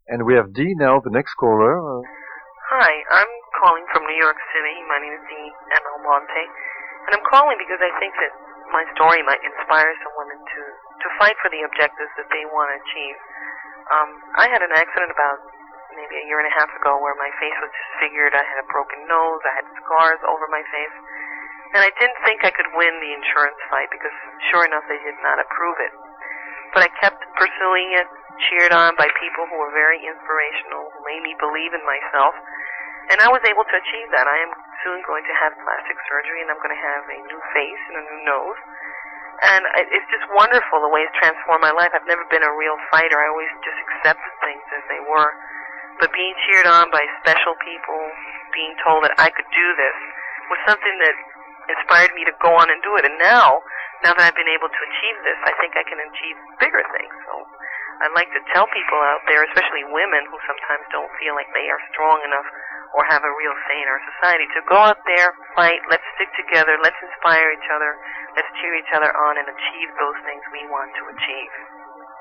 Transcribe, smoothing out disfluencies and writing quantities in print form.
And we have Dee now, the next caller. Hi, I'm calling from New York City. My name is Dee M. Almonte, and I'm calling because I think that my story might inspire some women to fight for the objectives that they want to achieve. I had an accident about maybe a year and a half ago where my face was disfigured. I had a broken nose. I had scars over my face. And I didn't think I could win the insurance fight because, sure enough, they did not approve it. But I kept pursuing it, cheered on by people who were very inspirational, who made me believe in myself. And I was able to achieve that. I am soon going to have plastic surgery, and I'm going to have a new face and a new nose. And it's just wonderful the way it's transformed my life. I've never been a real fighter. I always just accepted things as they were. But being cheered on by special people, being told that I could do this, was something that inspired me to go on and do it. And now that I've been able to achieve this, I think I can achieve bigger things. So I'd like to tell people out there, especially women who sometimes don't feel like they are strong enough or have a real say in our society, to go out there, fight, let's stick together, let's inspire each other, let's cheer each other on and achieve those things we want to achieve.